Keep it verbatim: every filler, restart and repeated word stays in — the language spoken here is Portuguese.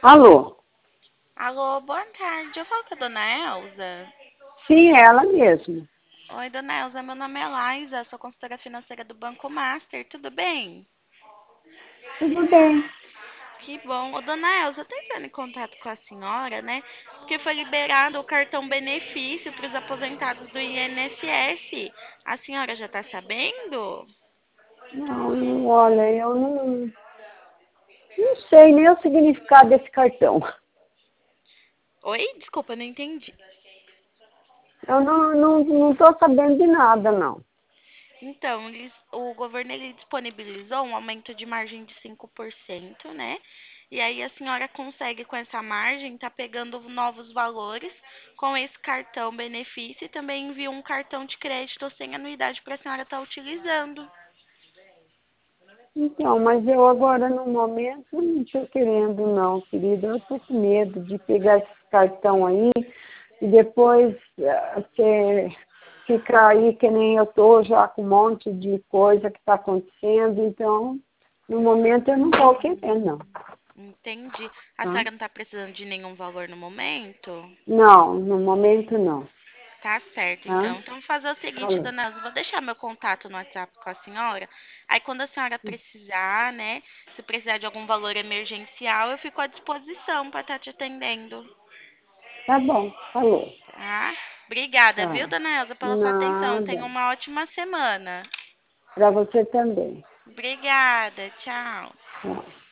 Alô? Alô, boa tarde. Eu falo com a dona Elza. Sim, é ela mesmo. Oi, dona Elza, meu nome é Laisa, sou consultora financeira do Banco Master, tudo bem? Tudo bem. Que bom. Ô, dona Elza, eu tô entrando em contato com a senhora, né? Porque foi liberado o cartão benefício para os aposentados do I N S S. A senhora já tá sabendo? Não, não, olha, eu não, não sei nem o significado desse cartão. Oi? Desculpa, não entendi. Eu não, não, não tô sabendo de nada, não. Então, eles- o governo ele disponibilizou um aumento de margem de cinco por cento, né? E aí a senhora consegue, com essa margem, tá pegando novos valores com esse cartão benefício e também envia um cartão de crédito sem anuidade para a senhora estar utilizando. Então, mas eu agora, no momento, não estou querendo, não, querida. Eu estou com medo de pegar esse cartão aí e depois eh, ter, ficar aí que nem eu estou já com um monte de coisa que está acontecendo. Então, no momento, eu não estou querendo, não. Entendi. A Tá? senhora não está precisando de nenhum valor no momento? Não, no momento, não. Tá certo, Tá? então. Então, vou fazer o seguinte, Falou. dona Elza, vou deixar meu contato no WhatsApp com a senhora. Aí, quando a senhora precisar, né, se precisar de algum valor emergencial, eu fico à disposição para estar te atendendo, Tá bom, falou. tá? Obrigada, viu, Tá. dona Elza, pela sua atenção. Tenha Nada. uma ótima semana. Para você também. Obrigada, tchau. Tchau.